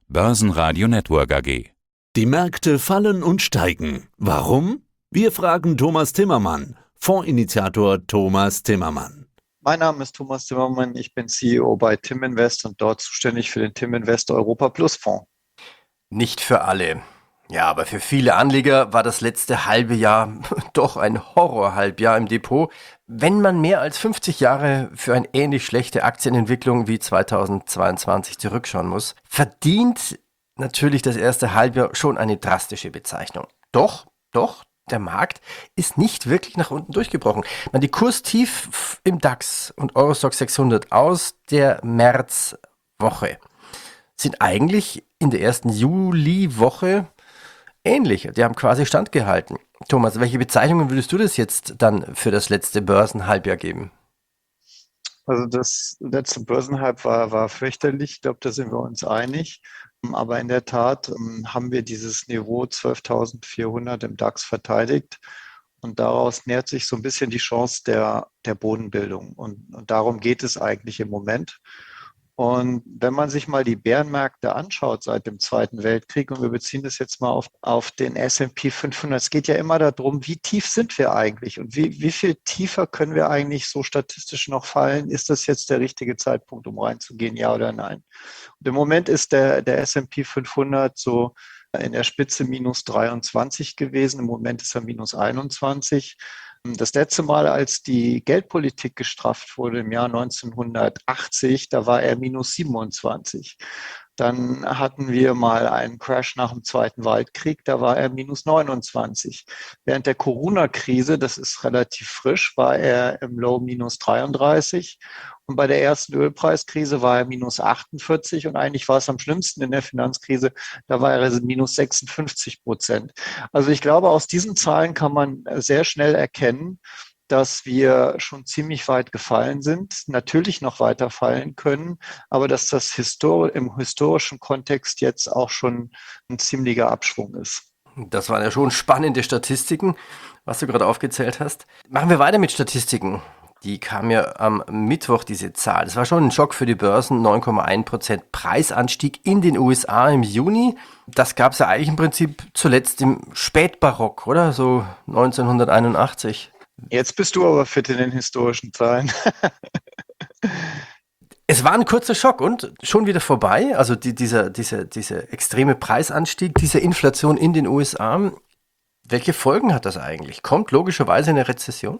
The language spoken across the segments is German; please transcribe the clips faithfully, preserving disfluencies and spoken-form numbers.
Börsenradio Network A G. Die Märkte fallen und steigen. Warum? Wir fragen Thomas Timmermann, Fondsinitiator Thomas Timmermann. Mein Name ist Thomas Timmermann, ich bin C E O bei Timinvest und dort zuständig für den Timinvest Europa Plus Fonds. Nicht für alle. Ja, aber für viele Anleger war das letzte halbe Jahr doch ein Horror-Halbjahr im Depot, wenn man mehr als fünfzig Jahre für eine ähnlich schlechte Aktienentwicklung wie zweitausendzweiundzwanzig zurückschauen muss. Verdient natürlich das erste Halbjahr schon eine drastische Bezeichnung. Doch, doch, der Markt ist nicht wirklich nach unten durchgebrochen. Man, die Kurstief im DAX und Eurostoxx sechshundert aus der Märzwoche sind eigentlich in der ersten Juliwoche ähnlich. Die haben quasi standgehalten. Thomas, welche Bezeichnungen würdest du das jetzt dann für das letzte Börsenhalbjahr geben? Also das letzte Börsenhalb war, war fürchterlich, ich glaube, da sind wir uns einig. Aber in der Tat ähm, haben wir dieses Niveau zwölftausendvierhundert im DAX verteidigt und daraus nähert sich so ein bisschen die Chance der, der Bodenbildung und, und darum geht es eigentlich im Moment. Und wenn man sich mal die Bärenmärkte anschaut seit dem Zweiten Weltkrieg, und wir beziehen das jetzt mal auf, auf den S und P fünfhundert, es geht ja immer darum, wie tief sind wir eigentlich und wie, wie viel tiefer können wir eigentlich so statistisch noch fallen? Ist das jetzt der richtige Zeitpunkt, um reinzugehen, ja oder nein? Und im Moment ist der, der S und P fünfhundert so in der Spitze minus dreiundzwanzig gewesen, im Moment ist er minus einundzwanzig. Das letzte Mal, als die Geldpolitik gestrafft wurde im Jahr neunzehnhundertachtzig, da war er minus siebenundzwanzig. Dann hatten wir mal einen Crash nach dem Zweiten Weltkrieg, da war er minus neunundzwanzig. Während der Corona-Krise, das ist relativ frisch, war er im Low minus dreiunddreißig. Und bei der ersten Ölpreiskrise war er minus achtundvierzig und eigentlich war es am schlimmsten in der Finanzkrise, da war er minus sechsundfünfzig Prozent. Also ich glaube, aus diesen Zahlen kann man sehr schnell erkennen, dass wir schon ziemlich weit gefallen sind, natürlich noch weiter fallen können, aber dass das Histor- im historischen Kontext jetzt auch schon ein ziemlicher Abschwung ist. Das waren ja schon spannende Statistiken, was du gerade aufgezählt hast. Machen wir weiter mit Statistiken. Die kam ja am Mittwoch, diese Zahl. Das war schon ein Schock für die Börsen, neun Komma eins Prozent Preisanstieg in den U S A im Juni. Das gab es ja eigentlich im Prinzip zuletzt im Spätbarock, oder? So neunzehnhunderteinundachtzig. Jetzt bist du aber fit in den historischen Zahlen. Es war ein kurzer Schock und schon wieder vorbei. Also die, dieser, dieser, dieser extreme Preisanstieg, diese Inflation in den U S A. Welche Folgen hat das eigentlich? Kommt logischerweise eine Rezession?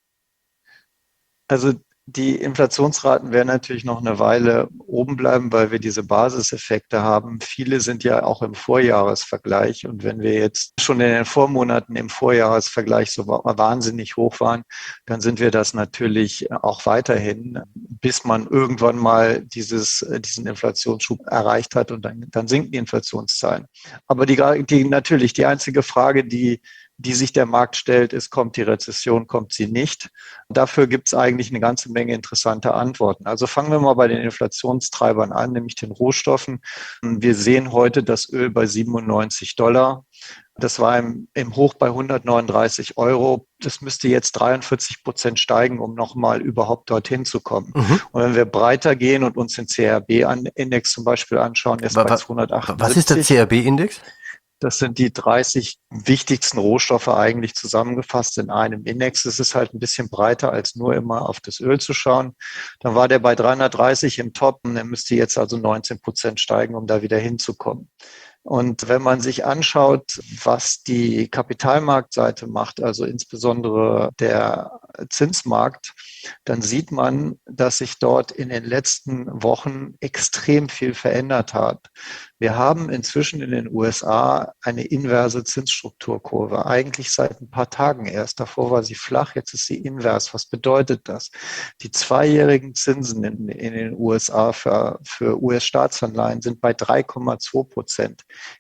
Also die Inflationsraten werden natürlich noch eine Weile oben bleiben, weil wir diese Basiseffekte haben. Viele sind ja auch im Vorjahresvergleich. Und wenn wir jetzt schon in den Vormonaten im Vorjahresvergleich so wahnsinnig hoch waren, dann sind wir das natürlich auch weiterhin, bis man irgendwann mal dieses, diesen Inflationsschub erreicht hat und dann, dann sinken die Inflationszahlen. Aber die, die natürlich die einzige Frage, die die sich der Markt stellt, ist, kommt die Rezession, kommt sie nicht? Dafür gibt es eigentlich eine ganze Menge interessanter Antworten. Also fangen wir mal bei den Inflationstreibern an, nämlich den Rohstoffen. Wir sehen heute das Öl bei siebenundneunzig Dollar. Das war im, im Hoch bei hundertneununddreißig Euro. Das müsste jetzt dreiundvierzig Prozent steigen, um nochmal überhaupt dorthin zu kommen. Mhm. Und wenn wir breiter gehen und uns den C R B-Index zum Beispiel anschauen, ist bei zweihundertachtundsiebzig. Was ist der C R B-Index? Das sind die dreißig wichtigsten Rohstoffe eigentlich zusammengefasst in einem Index. Es ist halt ein bisschen breiter, als nur immer auf das Öl zu schauen. Dann war der bei dreihundertdreißig im Top und er müsste jetzt also neunzehn Prozent steigen, um da wieder hinzukommen. Und wenn man sich anschaut, was die Kapitalmarktseite macht, also insbesondere der Zinsmarkt, dann sieht man, dass sich dort in den letzten Wochen extrem viel verändert hat. Wir haben inzwischen in den U S A eine inverse Zinsstrukturkurve, eigentlich seit ein paar Tagen erst. Davor war sie flach, jetzt ist sie invers. Was bedeutet das? Die zweijährigen Zinsen in, in den U S A für, für U S-Staatsanleihen sind bei drei Komma zwei Prozent.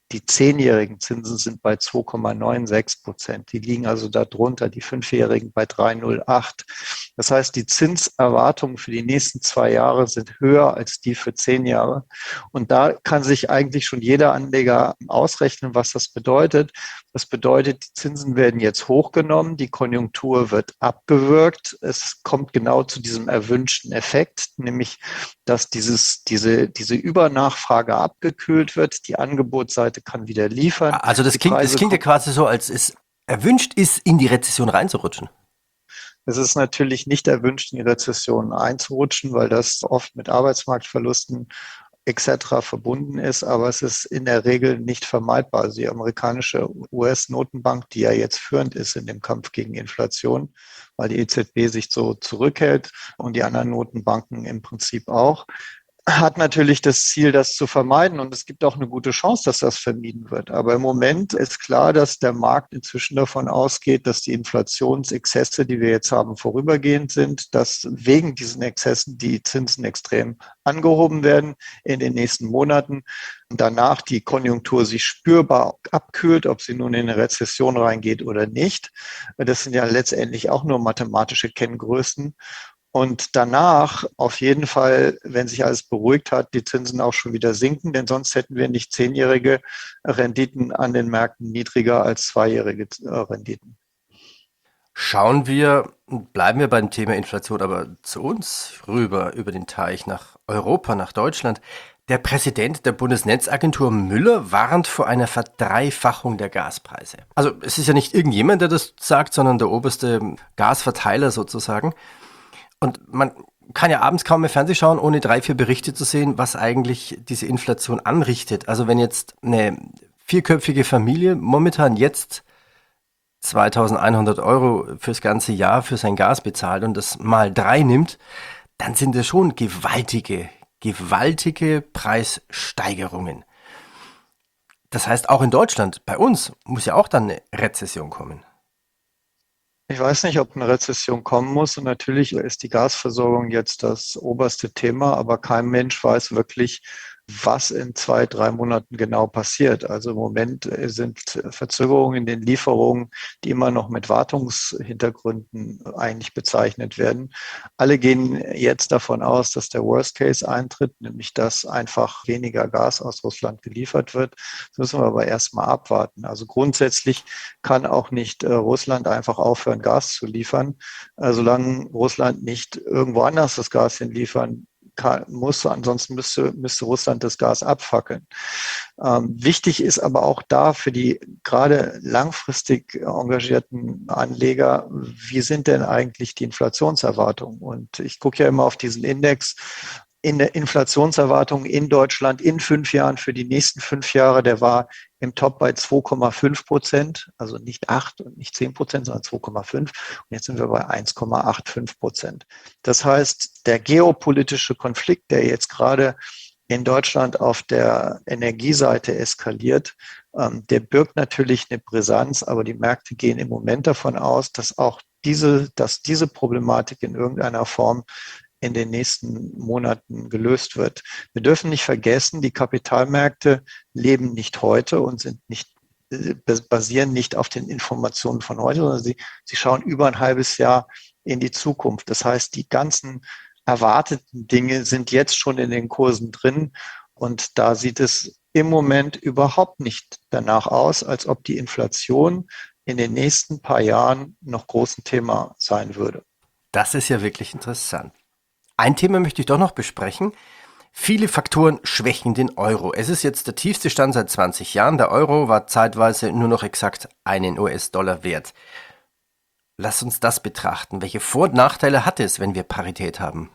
Die zehnjährigen Zinsen sind bei zwei Komma sechsundneunzig Prozent. Die liegen also darunter, die fünfjährigen bei drei Komma null acht. Das heißt, die Zinserwartungen für die nächsten zwei Jahre sind höher als die für zehn Jahre. Und da kann sich eigentlich schon jeder Anleger ausrechnen, was das bedeutet. Das bedeutet, die Zinsen werden jetzt hochgenommen, die Konjunktur wird abgewürgt. Es kommt genau zu diesem erwünschten Effekt, nämlich, dass dieses, diese, diese Übernachfrage abgekühlt wird. Die Angebotsseite kann wieder liefern. Also das Die klingt, das Preise klingt ja quasi so, als es erwünscht ist, in die Rezession reinzurutschen. Es ist natürlich nicht erwünscht, in die Rezession einzurutschen, weil das oft mit Arbeitsmarktverlusten et cetera verbunden ist, aber es ist in der Regel nicht vermeidbar. Also die amerikanische U S-Notenbank, die ja jetzt führend ist in dem Kampf gegen Inflation, weil die E Z B sich so zurückhält und die anderen Notenbanken im Prinzip auch, hat natürlich das Ziel, das zu vermeiden. Und es gibt auch eine gute Chance, dass das vermieden wird. Aber im Moment ist klar, dass der Markt inzwischen davon ausgeht, dass die Inflationsexzesse, die wir jetzt haben, vorübergehend sind, dass wegen diesen Exzessen die Zinsen extrem angehoben werden in den nächsten Monaten. Und danach die Konjunktur sich spürbar abkühlt, ob sie nun in eine Rezession reingeht oder nicht. Das sind ja letztendlich auch nur mathematische Kenngrößen. Und danach auf jeden Fall, wenn sich alles beruhigt hat, die Zinsen auch schon wieder sinken, denn sonst hätten wir nicht zehnjährige Renditen an den Märkten niedriger als zweijährige Renditen. Schauen wir, bleiben wir beim Thema Inflation, aber zu uns rüber, über den Teich, nach Europa, nach Deutschland. Der Präsident der Bundesnetzagentur Müller warnt vor einer Verdreifachung der Gaspreise. Also es ist ja nicht irgendjemand, der das sagt, sondern der oberste Gasverteiler sozusagen. Und man kann ja abends kaum mehr Fernsehen schauen, ohne drei, vier Berichte zu sehen, was eigentlich diese Inflation anrichtet. Also wenn jetzt eine vierköpfige Familie momentan jetzt zweitausendeinhundert Euro fürs ganze Jahr für sein Gas bezahlt und das mal drei nimmt, dann sind das schon gewaltige, gewaltige Preissteigerungen. Das heißt, auch in Deutschland, bei uns, muss ja auch dann eine Rezession kommen. Ich weiß nicht, ob eine Rezession kommen muss. Und natürlich ist die Gasversorgung jetzt das oberste Thema, aber kein Mensch weiß wirklich, was in zwei, drei Monaten genau passiert. Also im Moment sind Verzögerungen in den Lieferungen, die immer noch mit Wartungshintergründen eigentlich bezeichnet werden. Alle gehen jetzt davon aus, dass der Worst Case eintritt, nämlich dass einfach weniger Gas aus Russland geliefert wird. Das müssen wir aber erstmal abwarten. Also grundsätzlich kann auch nicht äh, Russland einfach aufhören, Gas zu liefern, äh, solange Russland nicht irgendwo anders das Gas hinliefern kann, muss, ansonsten müsste, müsste Russland das Gas abfackeln. Ähm, wichtig ist aber auch da für die gerade langfristig engagierten Anleger, wie sind denn eigentlich die Inflationserwartungen? Und ich gucke ja immer auf diesen Index, in der Inflationserwartung in Deutschland in fünf Jahren für die nächsten fünf Jahre, der war im Top bei zwei Komma fünf Prozent, also nicht acht und nicht zehn Prozent, sondern zwei Komma fünf. Und jetzt sind wir bei eins Komma fünfundachtzig Prozent. Das heißt, der geopolitische Konflikt, der jetzt gerade in Deutschland auf der Energieseite eskaliert, ähm, der birgt natürlich eine Brisanz, aber die Märkte gehen im Moment davon aus, dass auch diese, dass diese Problematik in irgendeiner Form in den nächsten Monaten gelöst wird. Wir dürfen nicht vergessen, die Kapitalmärkte leben nicht heute und sind nicht, basieren nicht auf den Informationen von heute, sondern sie, sie schauen über ein halbes Jahr in die Zukunft. Das heißt, die ganzen erwarteten Dinge sind jetzt schon in den Kursen drin und da sieht es im Moment überhaupt nicht danach aus, als ob die Inflation in den nächsten paar Jahren noch groß ein Thema sein würde. Das ist ja wirklich interessant. Ein Thema möchte ich doch noch besprechen. Viele Faktoren schwächen den Euro. Es ist jetzt der tiefste Stand seit zwanzig Jahren. Der Euro war zeitweise nur noch exakt einen U S-Dollar wert. Lass uns das betrachten. Welche Vor- und Nachteile hat es, wenn wir Parität haben?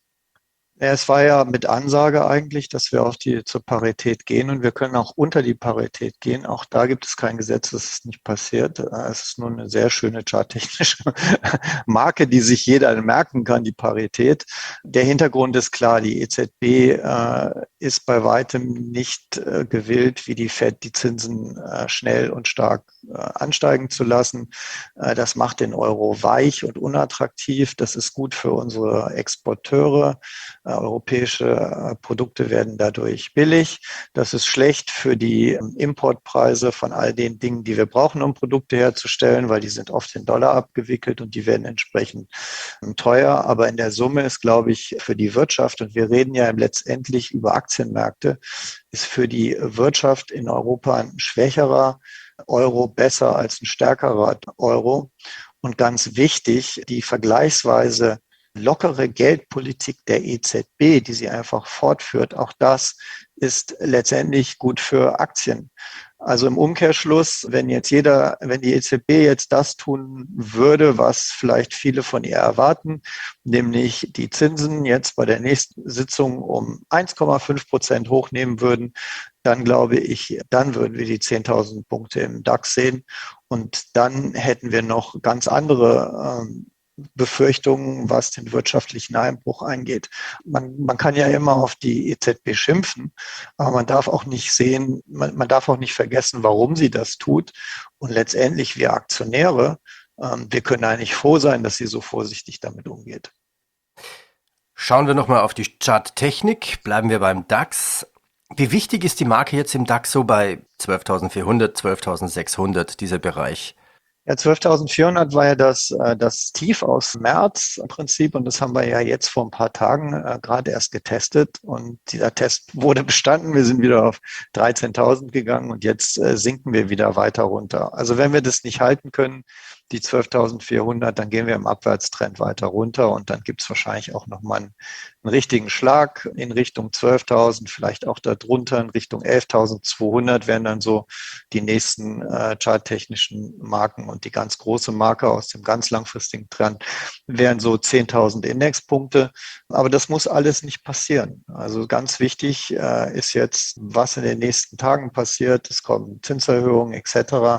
Ja, es war ja mit Ansage eigentlich, dass wir auf die zur Parität gehen und wir können auch unter die Parität gehen. Auch da gibt es kein Gesetz, dass es nicht passiert. Es ist nur eine sehr schöne charttechnische Marke, die sich jeder merken kann, die Parität. Der Hintergrund ist klar, die E Z B äh, ist bei weitem nicht äh, gewillt, wie die Fed die Zinsen äh, schnell und stark äh, ansteigen zu lassen. Äh, das macht den Euro weich und unattraktiv. Das ist gut für unsere Exporteure. Äh, europäische äh, Produkte werden dadurch billig. Das ist schlecht für die ähm, Importpreise von all den Dingen, die wir brauchen, um Produkte herzustellen, weil die sind oft in Dollar abgewickelt und die werden entsprechend ähm, teuer. Aber in der Summe ist, glaube ich, für die Wirtschaft, und wir reden ja letztendlich über Aktienmärkte, ist für die Wirtschaft in Europa ein schwächerer Euro besser als ein stärkerer Euro. Und ganz wichtig, die vergleichsweise lockere Geldpolitik der E Z B, die sie einfach fortführt, auch das ist letztendlich gut für Aktien. Also im Umkehrschluss, wenn jetzt jeder, wenn die E Z B jetzt das tun würde, was vielleicht viele von ihr erwarten, nämlich die Zinsen jetzt bei der nächsten Sitzung um eins Komma fünf Prozent hochnehmen würden, dann glaube ich, dann würden wir die zehntausend Punkte im DAX sehen und dann hätten wir noch ganz andere ähm, Befürchtungen, was den wirtschaftlichen Einbruch angeht. Man, man kann ja immer auf die E Z B schimpfen, aber man darf auch nicht sehen, man, man darf auch nicht vergessen, warum sie das tut. Und letztendlich wir Aktionäre, ähm, wir können eigentlich froh sein, dass sie so vorsichtig damit umgeht. Schauen wir nochmal auf die Charttechnik, bleiben wir beim DAX. Wie wichtig ist die Marke jetzt im DAX so bei zwölftausendvierhundert, zwölftausendsechshundert, dieser Bereich? Ja, zwölftausendvierhundert war ja das, äh, das Tief aus März im Prinzip und das haben wir ja jetzt vor ein paar Tagen äh, gerade erst getestet und dieser Test wurde bestanden. Wir sind wieder auf dreizehntausend gegangen und jetzt äh, sinken wir wieder weiter runter. Also wenn wir das nicht halten können, die zwölftausendvierhundert, dann gehen wir im Abwärtstrend weiter runter und dann gibt es wahrscheinlich auch nochmal einen, einen richtigen Schlag in Richtung zwölftausend, vielleicht auch darunter in Richtung elftausendzweihundert wären dann so die nächsten äh, charttechnischen Marken und die ganz große Marke aus dem ganz langfristigen Trend wären so zehntausend Indexpunkte. Aber das muss alles nicht passieren. Also ganz wichtig äh, ist jetzt, was in den nächsten Tagen passiert. Es kommen Zinserhöhungen et cetera.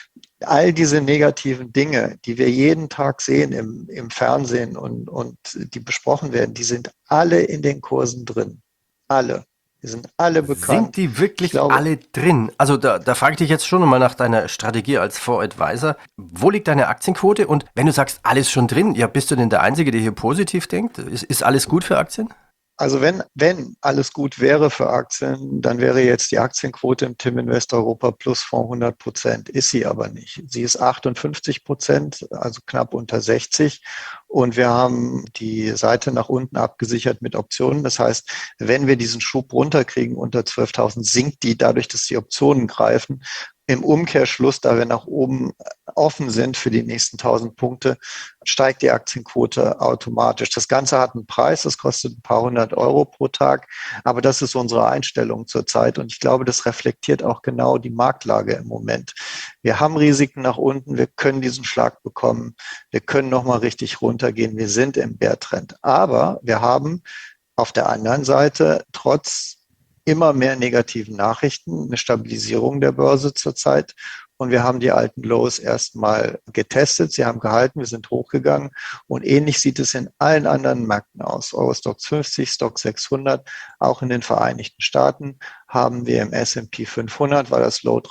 All diese negativen Dinge, die wir jeden Tag sehen im, im Fernsehen und, und die besprochen werden, die sind alle in den Kursen drin. Alle. Die sind alle bekannt. Sind die wirklich glaube, alle drin? Also da, da frage ich dich jetzt schon mal nach deiner Strategie als Fondsadvisor. Wo liegt deine Aktienquote? Und wenn du sagst, alles schon drin, ja, bist du denn der Einzige, der hier positiv denkt? Ist, ist alles gut für Aktien? Also wenn, wenn alles gut wäre für Aktien, dann wäre jetzt die Aktienquote im Tim Invest Europa Plus Fonds hundert Prozent. Ist sie aber nicht. Sie ist achtundfünfzig Prozent, also knapp unter sechzig. Und wir haben die Seite nach unten abgesichert mit Optionen. Das heißt, wenn wir diesen Schub runterkriegen unter zwölftausend, sinkt die dadurch, dass die Optionen greifen. Im Umkehrschluss, da wir nach oben offen sind für die nächsten tausend Punkte, steigt die Aktienquote automatisch. Das Ganze hat einen Preis, das kostet ein paar hundert Euro pro Tag, aber das ist unsere Einstellung zurzeit und ich glaube, das reflektiert auch genau die Marktlage im Moment. Wir haben Risiken nach unten, wir können diesen Schlag bekommen, wir können nochmal richtig runtergehen, wir sind im Bärtrend, aber wir haben auf der anderen Seite trotz immer mehr negativen Nachrichten, eine Stabilisierung der Börse zurzeit. Und wir haben die alten Lows erstmal getestet. Sie haben gehalten, wir sind hochgegangen. Und ähnlich sieht es in allen anderen Märkten aus. Eurostoxx fünfzig, Stoxx sechshundert, auch in den Vereinigten Staaten haben wir im S und P fünfhundert, war das Low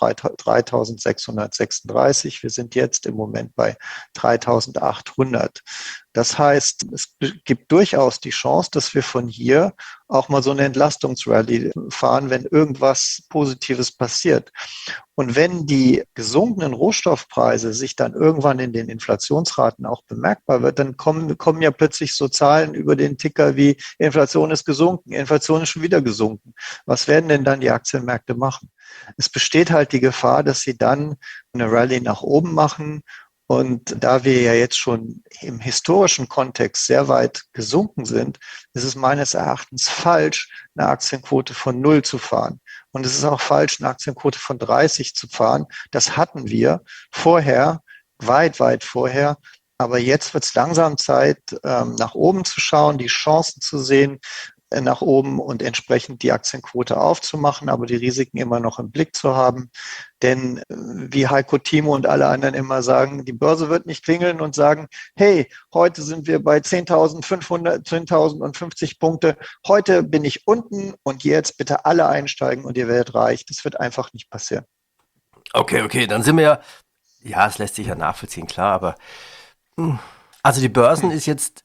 dreitausendsechshundertsechsunddreißig. Wir sind jetzt im Moment bei dreitausendachthundert. Das heißt, es gibt durchaus die Chance, dass wir von hier auch mal so eine Entlastungsrallye fahren, wenn irgendwas Positives passiert. Und wenn die gesunkenen Rohstoffpreise sich dann irgendwann in den Inflationsraten auch bemerkbar wird, dann kommen, kommen ja plötzlich so Zahlen über den Ticker wie Inflation ist gesunken, Inflation ist schon wieder gesunken. Was werden denn dann die Aktienmärkte machen? Es besteht halt die Gefahr, dass sie dann eine Rallye nach oben machen. Und da wir ja jetzt schon im historischen Kontext sehr weit gesunken sind, ist es meines Erachtens falsch, eine Aktienquote von null zu fahren. Und es ist auch falsch, eine Aktienquote von dreißig zu fahren. Das hatten wir vorher, weit, weit vorher. Aber jetzt wird es langsam Zeit, nach oben zu schauen, die Chancen zu sehen, nach oben und entsprechend die Aktienquote aufzumachen, aber die Risiken immer noch im Blick zu haben. Denn wie Heiko Timo und alle anderen immer sagen, die Börse wird nicht klingeln und sagen, hey, heute sind wir bei zehntausendfünfhundert, zehntausendfünfzig Punkte, heute bin ich unten und jetzt bitte alle einsteigen und ihr werdet reich. Das wird einfach nicht passieren. Okay, okay, dann sind wir ja, ja, es lässt sich ja nachvollziehen, klar, aber also die Börsen ist jetzt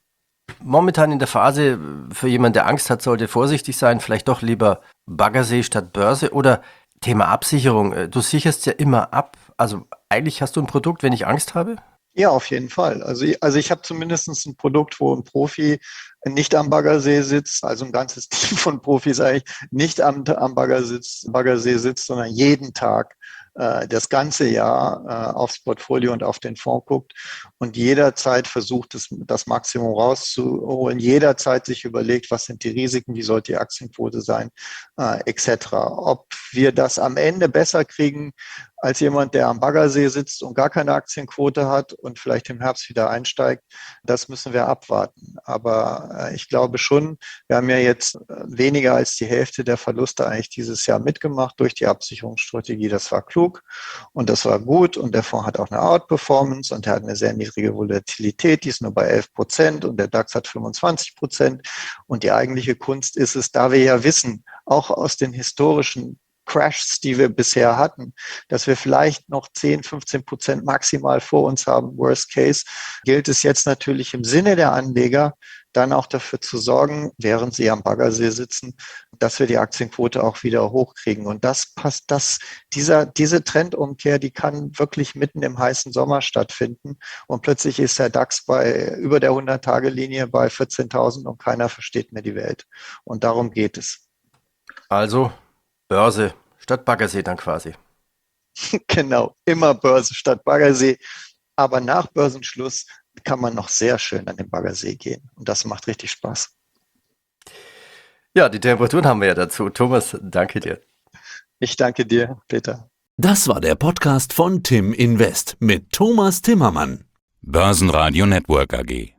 Momentan in der Phase, für jemanden, der Angst hat, sollte vorsichtig sein, vielleicht doch lieber Baggersee statt Börse oder Thema Absicherung. Du sicherst ja immer ab. Also eigentlich hast du ein Produkt, wenn ich Angst habe? Ja, auf jeden Fall. Also, ich- also ich habe zumindest ein Produkt, wo ein Profi nicht am Baggersee sitzt, also ein ganzes Team von Profis eigentlich nicht am, am Baggersee, Baggersee sitzt, sondern jeden Tag äh, das ganze Jahr äh, aufs Portfolio und auf den Fonds guckt und jederzeit versucht, das, das Maximum rauszuholen, jederzeit sich überlegt, was sind die Risiken, wie sollte die Aktienquote sein, äh, et cetera. Ob wir das am Ende besser kriegen als jemand, der am Baggersee sitzt und gar keine Aktienquote hat und vielleicht im Herbst wieder einsteigt, das müssen wir abwarten. Aber äh, ich glaube schon, wir haben ja jetzt äh, weniger als die Hälfte der Verluste eigentlich dieses Jahr mitgemacht durch die Absicherungsstrategie. Das war klug und das war gut und der Fonds hat auch eine Outperformance und er hat eine sehr niedrige Volatilität, die ist nur bei elf Prozent und der DAX hat fünfundzwanzig Prozent. Und die eigentliche Kunst ist es, da wir ja wissen, auch aus den historischen Crashs, die wir bisher hatten, dass wir vielleicht noch zehn, fünfzehn Prozent maximal vor uns haben. Worst Case gilt es jetzt natürlich im Sinne der Anleger, dann auch dafür zu sorgen, während sie am Baggersee sitzen, dass wir die Aktienquote auch wieder hochkriegen. Und das passt, das, dieser, diese Trendumkehr, die kann wirklich mitten im heißen Sommer stattfinden. Und plötzlich ist der DAX bei über der hundert-Tage-Linie bei vierzehntausend und keiner versteht mehr die Welt. Und darum geht es. Also Börse statt Baggersee dann quasi. Genau, immer Börse statt Baggersee. Aber nach Börsenschluss kann man noch sehr schön an den Baggersee gehen. Und das macht richtig Spaß. Ja, die Temperaturen haben wir ja dazu. Thomas, danke dir. Ich danke dir, Peter. Das war der Podcast von Tim Invest mit Thomas Timmermann. Börsenradio Network A G.